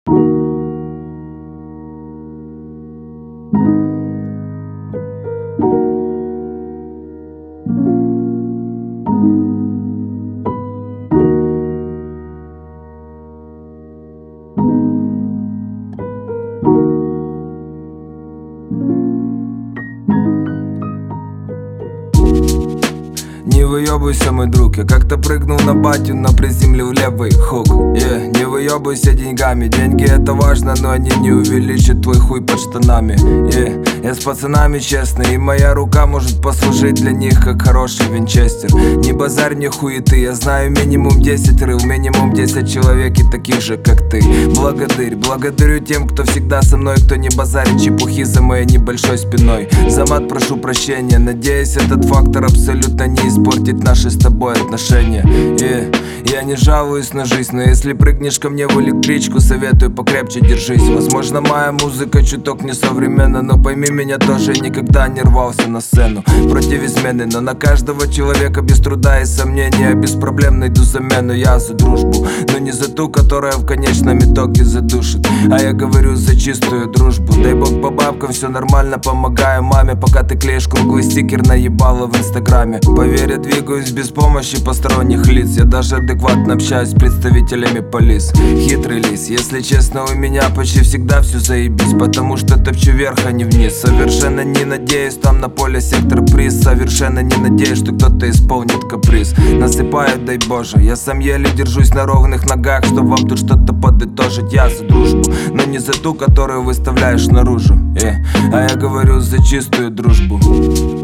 Не выебывайся, мой друг, я как-то прыгнул на батю, но приземлил левый хук. Не выебывайся деньгами, деньги это важно, но они не увеличат твой хуй под штанами. Я с пацанами честный, и моя рука может послужить для них как хороший винчестер. Не базарь мне хуеты, я знаю минимум 10 рыл, минимум 10 человек и таких же как ты. Благодарю тем, кто всегда со мной, кто не базарит чепухи за моей небольшой спиной. За мат прошу прощения, надеюсь этот фактор абсолютно не испортит наши с тобой отношения. Я не жалуюсь на жизнь, но если прыгнешь ко мне в электричку, советую покрепче держись. Возможно, моя музыка чуток несовременна, но пойми меня, тоже никогда не рвался на сцену против измены. Но на каждого человека без труда и сомнения без проблем найду замену. Я за дружбу, но не за ту, которая в конечном итоге задушит, а я говорю за чистую дружбу. Дай бог по бабкам, все нормально, помогаю маме, пока ты клеишь круглый стикер наебало в инстаграме. Поверь, я двигаюсь без помощи посторонних лиц, я даже адекватно общаюсь с представителями полис. Хитрый лис, если честно, у меня почти всегда все заебись, потому что топчу вверх, а не вниз. Совершенно не надеюсь, там на поле сектор приз. Совершенно не надеюсь, что кто-то исполнит каприз. Насыпают, дай боже, я сам еле держусь на ровных ногах, чтоб вам тут что-то подытожить. Я за дружбу, но не за ту, которую выставляешь наружу. А я говорю за чистую дружбу.